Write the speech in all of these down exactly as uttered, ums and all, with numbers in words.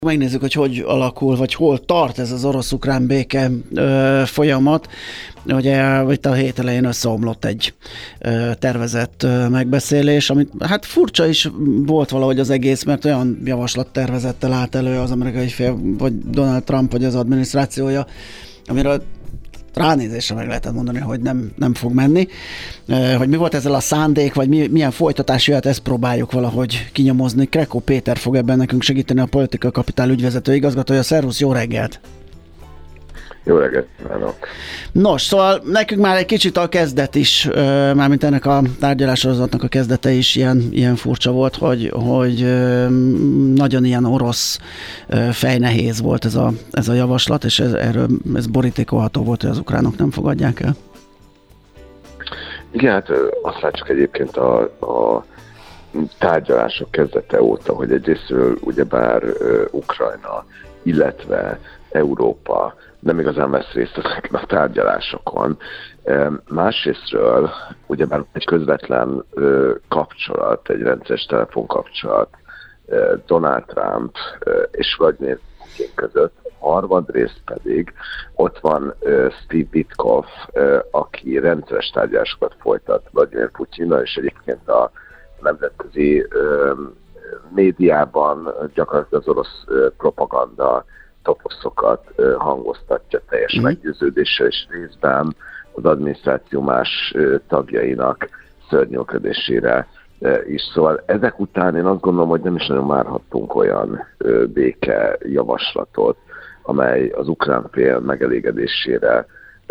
Megnézzük, hogy hogy alakul, vagy hol tart ez az orosz-ukrán béke ö, folyamat. Ugye itt a hét elején összeomlott egy ö, tervezett ö, megbeszélés, amit hát furcsa is volt valahogy az egész, mert olyan javaslattervezettel állt elő az amerikai fél, vagy Donald Trump, vagy az adminisztrációja, amiről ránézésre meg lehetett mondani, hogy nem, nem fog menni. Hogy mi volt ezzel a szándék, vagy mi, milyen folytatás jöhet, ezt próbáljuk valahogy kinyomozni. Krekó Péter fog ebben nekünk segíteni, a Political Capital ügyvezető igazgatója. Szervusz, jó reggelt! Jó reggelt kívánok! Nos, szóval nekünk már egy kicsit a kezdet is, mármint ennek a tárgyalássorozatnak a kezdete is ilyen, ilyen furcsa volt, hogy, hogy nagyon ilyen orosz fejnehéz volt ez a, ez a javaslat, és ez, erről ez borítékolható volt, hogy az ukránok nem fogadják el. Igen, hát azt látjuk egyébként a, a tárgyalások kezdete óta, hogy egyrésztről ugyebár Ukrajna, illetve Európa nem igazán vesz részt ezeken a tárgyalásokon. Másrésztről ugyebár egy közvetlen kapcsolat, egy rendszeres telefonkapcsolat Donald Trump és Vladimir Putin között, harmadrészt pedig ott van Steve Witkoff, aki rendszeres tárgyalásokat folytat Vladimir Putyinnal, és egyébként a nemzetközi médiában gyakorlatilag az orosz propaganda toposzokat hangoztatja teljes mm. meggyőződéssel, és részben az adminisztráció más tagjainak szörnyűködésére is. Szóval ezek után én azt gondolom, hogy nem is nagyon várhattunk olyan béke javaslatot, amely az ukrán fél megelégedésére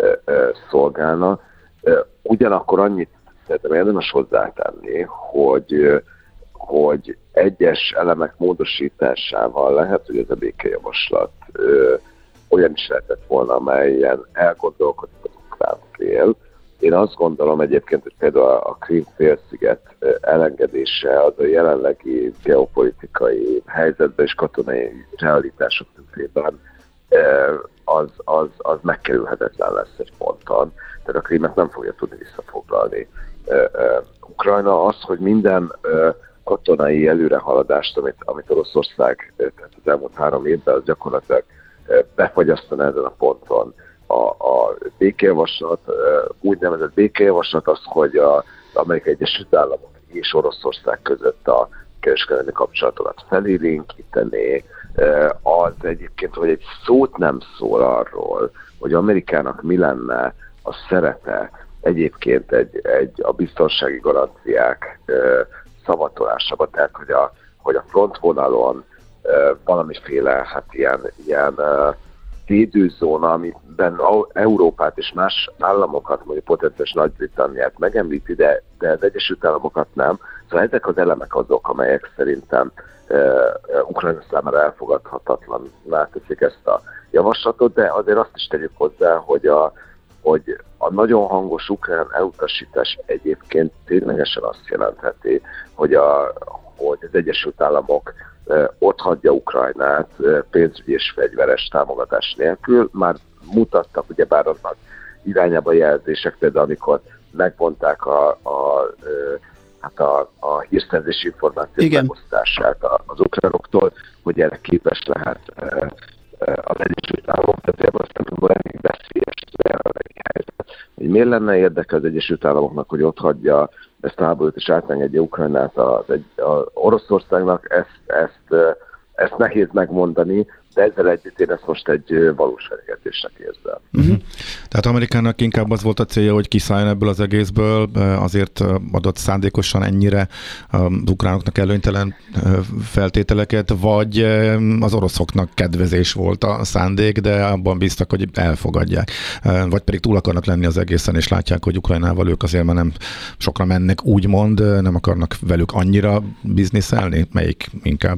szolgálna. Ugyanakkor annyit szeretném érdemes hozzátenni, hogy hogy egyes elemek módosításával lehet, hogy ez a békejavaslat ö, olyan is lehetett volna, amelyen elgondolkodik az ukrán fél. Én azt gondolom egyébként, hogy például a Krím-félsziget elengedése az a jelenlegi geopolitikai helyzetben és katonai realitások tükrében az, az, az megkerülhetetlen lesz egy ponton. Tehát a Krímet nem fogja tudni visszafoglalni Ukrajna. Az, hogy minden katonai előrehaladást, amit, amit Oroszország tehát az elmúlt három évben, az gyakorlatilag befagyasztana ezen a ponton. A, a békejavaslat, úgynevezett békejavaslat az, hogy az Amerikai Egyesült Államok és Oroszország között a kereskedelmi kapcsolatokat felélénkíteni, az egyébként, hogy egy szót nem szól arról, hogy Amerikának mi lenne a szerepe egyébként egy, egy a biztonsági garanciák szavatolásában, tehát hogy a, hogy a frontvonalon uh, valamiféle hát ilyen, ilyen uh, védőzóna, amiben Európát és más államokat, mondjuk potenciális Nagy-Britanniát megemlíti, de, de az Egyesült Államokat nem. Szóval ezek az elemek azok, amelyek szerintem uh, uh, Ukrajna számára elfogadhatatlanná teszik ezt a javaslatot, de azért azt is tegyük hozzá, hogy a hogy a nagyon hangos ukrán elutasítás egyébként ténylegesen azt jelentheti, hogy, a, hogy az Egyesült Államok e, ott hagyja Ukrajnát e, pénzügyi és fegyveres támogatás nélkül. Már mutattak ugyebár annak irányába jelzések, például amikor megvonták a, a, e, hát a, a hírszerzési információk megosztását az ukránoktól, hogy erre képes lehet e, az Egyesült Államok, tehát ebben a szempontból elég veszélyes jelenlegi helyzet. Hogy miért lenne érdeke az Egyesült Államoknak, hogy ott hagyja ezt a háborút és átengedje Ukrajnát az egy, az Oroszországnak, ezt, ezt, ezt nehéz megmondani, de ezzel együtt én ezt most egy valós fenyegetésnek érzem. Uh-huh. Tehát Amerikának inkább az volt a célja, hogy kiszálljon ebből az egészből, azért adott szándékosan ennyire az ukránoknak előnytelen feltételeket, vagy az oroszoknak kedvezés volt a szándék, de abban bíztak, hogy elfogadják. Vagy pedig túl akarnak lenni az egészen, és látják, hogy Ukrajnával ők azért már nem sokra mennek, úgymond, nem akarnak velük annyira bizniszelni? Melyik inkább?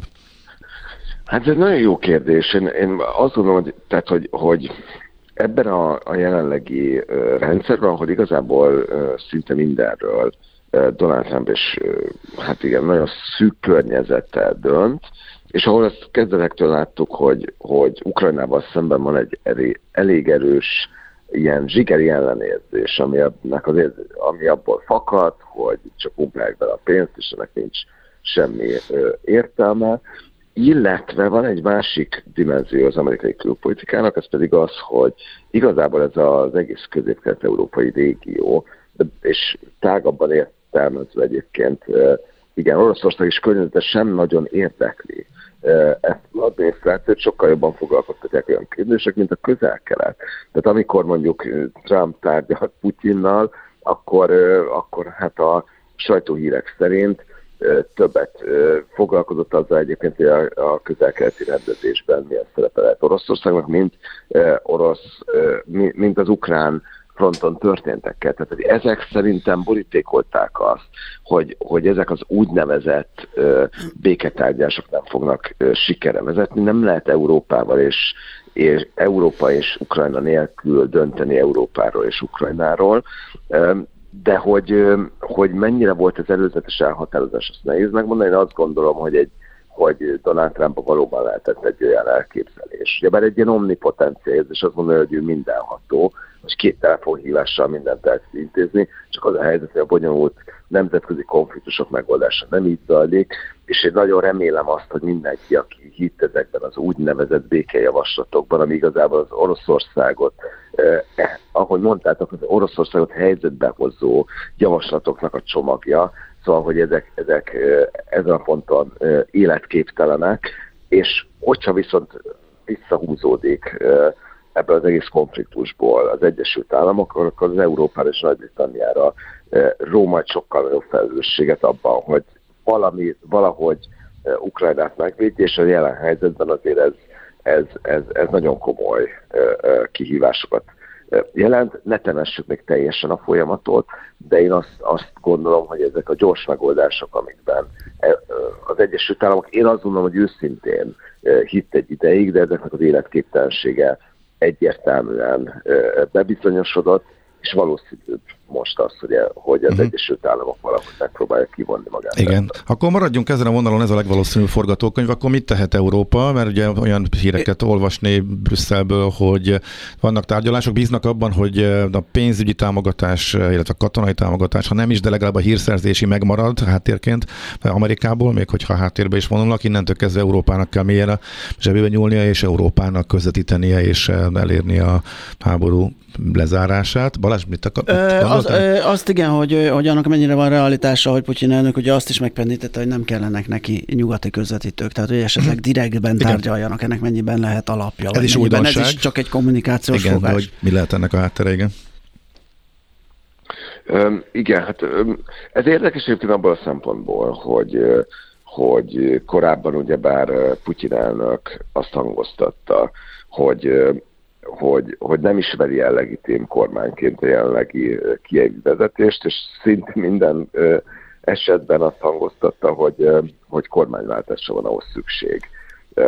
Hát ez egy nagyon jó kérdés. Én, én azt gondolom, hogy, tehát, hogy, hogy ebben a, a jelenlegi uh, rendszerben, ahol igazából uh, szinte mindenről uh, Donald Trump és uh, hát igen, nagyon szűk környezettel dönt, és ahol azt kezdetektől láttuk, hogy, hogy Ukrajnával szemben van egy elég, elég erős ilyen zsigeri ellenérzés, ami, azért, ami abból fakad, hogy csak pumpálják bele a pénzt, és ennek nincs semmi uh, értelme. Illetve van egy másik dimenzió az amerikai külpolitikának, ez pedig az, hogy igazából ez az egész közép-kelet-európai régió, és tágabban értelmezve egyébként, igen, Oroszország is környezetes sem nagyon érdekli ezt az adminisztrációt, sokkal jobban foglalkoztatják olyan kérdések, mint a közel-kelet. Tehát amikor mondjuk Trump tárgyalt Putyinnal, akkor, akkor hát a sajtóhírek szerint többet foglalkozott azzal egyébként, hogy a közel-keleti rendezésben milyen szerepe lehet Oroszországnak, mint, orosz, mint az ukrán fronton történtekkel. Tehát hogy ezek szerintem borítékolták azt, hogy, hogy ezek az úgynevezett béketárgyások nem fognak sikere vezetni. Nem lehet Európával és, és Európa és Ukrajna nélkül dönteni Európáról és Ukrajnáról. De hogy, hogy mennyire volt ez előzetes elhatározás, azt nehéz megmondani. Én azt gondolom, hogy, egy, hogy Donald Trump valóban lehetett egy olyan elképzelés. Ugye bár egy ilyen omnipotencia, és azt mondja, hogy ő mindenható, és két telefonhívással mindent el tud intézni, csak az a helyzet, hogy a bonyolult nemzetközi konfliktusok megoldása nem így zajlik, és én nagyon remélem azt, hogy mindenki, aki hitt ezekben az úgynevezett békejavaslatokban, ami igazából az Oroszországot, eh, ahogy mondtátok, az Oroszországot helyzetbe hozó javaslatoknak a csomagja, szóval, hogy ezek, ezek eh, ezen a ponton eh, életképtelenek, és hogyha viszont visszahúzódik eh, ebből az egész konfliktusból az Egyesült Államok, akkor az Európára és Nagy-Britanniára ró majd sokkal nagyobb felelősséget abban, hogy valami, valahogy Ukrajnát megvédje, és a jelen helyzetben azért ez, ez, ez, ez nagyon komoly kihívásokat jelent. Ne temessük még teljesen a folyamatot, de én azt, azt gondolom, hogy ezek a gyors megoldások, amikben az Egyesült Államok, én azt gondolom, hogy őszintén hitt egy ideig, de ezeknek az életképtelensége egyértelműen bebizonyosodott, és valószínűbb most az, hogy, hogy az uh-huh. Egyesült Államok valahogy megpróbálja kivonni magát. Igen. Akkor maradjunk ezen a vonalon, ez a legvalószínűbb forgatókönyv. Akkor mit tehet Európa? Mert ugye olyan híreket olvasni Brüsszelből, hogy vannak tárgyalások, bíznak abban, hogy a pénzügyi támogatás, illetve a katonai támogatás, ha nem is, de legalább a hírszerzési megmarad háttérként Amerikából, még hogyha háttérbe is vonulnak, innentől kezdve Európának kell mélyen a zsebébe nyúlnia, és Európának közvetítenie és elérni a háború lezárását. Balázs, mit akar? Az, azt igen, hogy, hogy annak mennyire van realitása, hogy Putyin elnök ugye azt is megpendítette, hogy nem kellenek neki nyugati közvetítők, tehát hogy esetleg direktben tárgyaljanak, ennek mennyiben lehet alapja. Ez is újdonság. Ez is csak egy kommunikációs igen, fogás. Hogy mi lehet ennek a háttere, igen? Um, igen, hát um, ez érdekes egyébként abból a szempontból, hogy, hogy korábban ugyebár Putyin elnök azt hangoztatta, hogy Hogy, hogy nem ismeri el legitim kormányként a jelenlegi kijévi vezetést, és szinte minden ö, esetben azt hangoztatta, hogy, ö, hogy kormányváltásra van ahhoz szükség ö,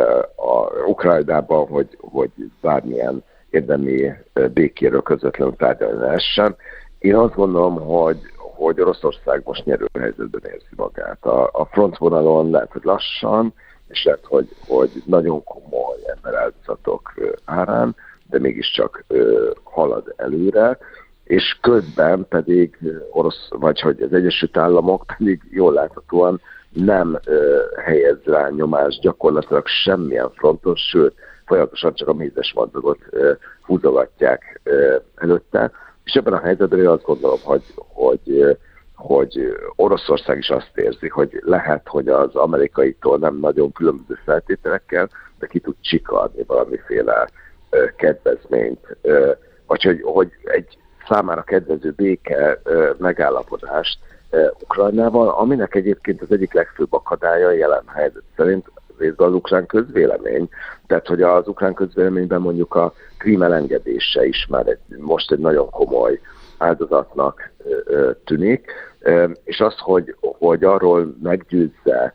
a Ukrajnában, hogy, hogy bármilyen érdemi békéről közvetlenül tárgyalni lehessen. Én azt gondolom, hogy, hogy Oroszország most nyerőhelyzetben érzi magát. A, a frontvonalon lehet, hogy lassan, és lehet, hogy, hogy nagyon komoly emberáldozatok árán, de mégiscsak ö, halad előre, és közben pedig orosz, vagy hogy az Egyesült Államok pedig jól láthatóan nem ö, helyez rá nyomást gyakorlatilag semmilyen fronton, sőt, folyamatosan csak a mézes madzagot ö, húzogatják ö, előtte, és ebben a helyzetben én azt gondolom, hogy, hogy, hogy Oroszország is azt érzi, hogy lehet, hogy az amerikaitól nem nagyon különböző feltételekkel, de ki tud csikarni valamiféle kedvezményt, vagy hogy, hogy egy számára kedvező béke megállapodást Ukrajnával, aminek egyébként az egyik legfőbb akadálya jelen helyzet szerint részben az ukrán közvélemény. Tehát, hogy az ukrán közvéleményben mondjuk a Krím elengedése is már egy, most egy nagyon komoly áldozatnak tűnik, és az, hogy, hogy arról meggyőzze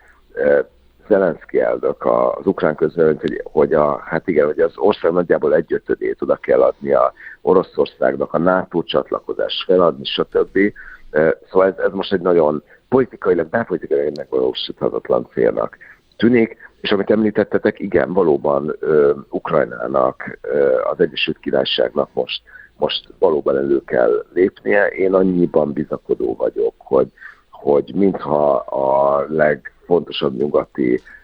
Zelenszky elnök az ukrán közvéleményt, hogy, hogy, a, hát igen, hogy az ország nagyjából egyötödét oda kell adni a Oroszországnak, a NATO csatlakozás feladni, stb. Szóval ez, ez most egy nagyon politikailag, belpolitikailag megvalósíthatatlan célnak tűnik, és amit említettetek, igen, valóban ö, Ukrajnának, ö, az Egyesült Királyságnak most, most valóban elő kell lépnie. Én annyiban bizakodó vagyok, hogy, hogy mintha a legfontosabb nyugati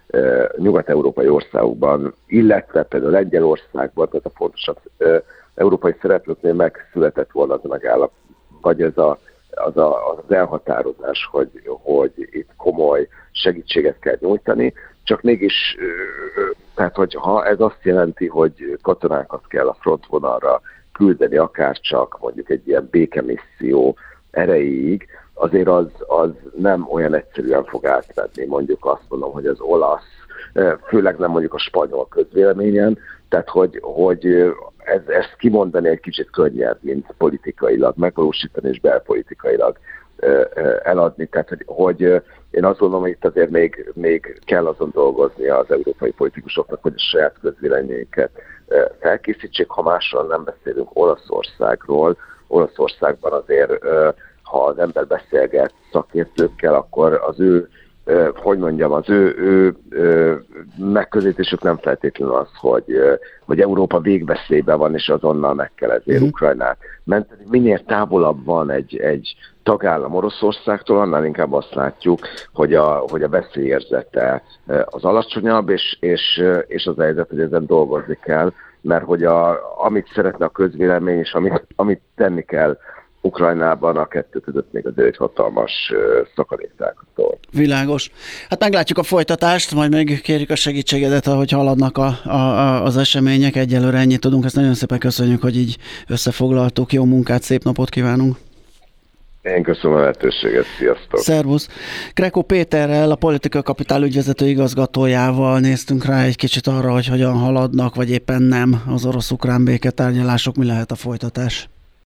nyugat-európai országokban, illetve például Lengyelországban, tehát a fontosabb európai szereplőknél megszületett volna az a megállap, vagy ez a, az, a, az elhatározás, hogy, hogy itt komoly segítséget kell nyújtani, csak mégis, tehát hogy ha ez azt jelenti, hogy katonákat kell a frontvonalra küldeni, akár csak mondjuk egy ilyen békemisszió erejéig, azért az, az nem olyan egyszerűen fog átmenni. Mondjuk azt mondom, hogy az olasz, főleg nem mondjuk a spanyol közvéleményen, tehát hogy, hogy ez, ezt kimondani egy kicsit könnyebb, mint politikailag megvalósítani és belpolitikailag eladni. Tehát, hogy, hogy én azt gondolom, hogy itt azért még, még kell azon dolgozni az európai politikusoknak, hogy a saját közvéleményeket felkészítsék. Ha másról nem beszélünk Olaszországról, Olaszországban azért, ha az ember beszélget szakértőkkel, akkor az ő, hogy mondjam, az ő, ő, ő megközelítésük nem feltétlenül az, hogy, hogy Európa végveszélyben van, és azonnal meg kell ezért uh-huh. Ukrajnát menteni. Minél távolabb van egy, egy tagállam Oroszországtól, annál inkább azt látjuk, hogy a, hogy a veszélyérzete az alacsonyabb, és, és, és az a helyzet, hogy ezen dolgozni kell, mert hogy a, amit szeretne a közvélemény, és amit, amit tenni kell Ukrajnában, a kettő között még azért egy hatalmas szakadéktáktól. Világos. Hát meglátjuk a folytatást, majd még kérjük a segítségedet, ahogy haladnak a, a, az események. Egyelőre ennyit tudunk, ezt nagyon szépen köszönjük, hogy így összefoglaltuk. Jó munkát, szép napot kívánunk! Én köszönöm a lehetőséget, sziasztok! Szervusz! Krekó Péterrel, a Political Capital ügyvezető igazgatójával néztünk rá egy kicsit arra, hogy hogyan haladnak, vagy éppen nem az orosz-ukrán béketárgyalások, mi lehet a folytatás.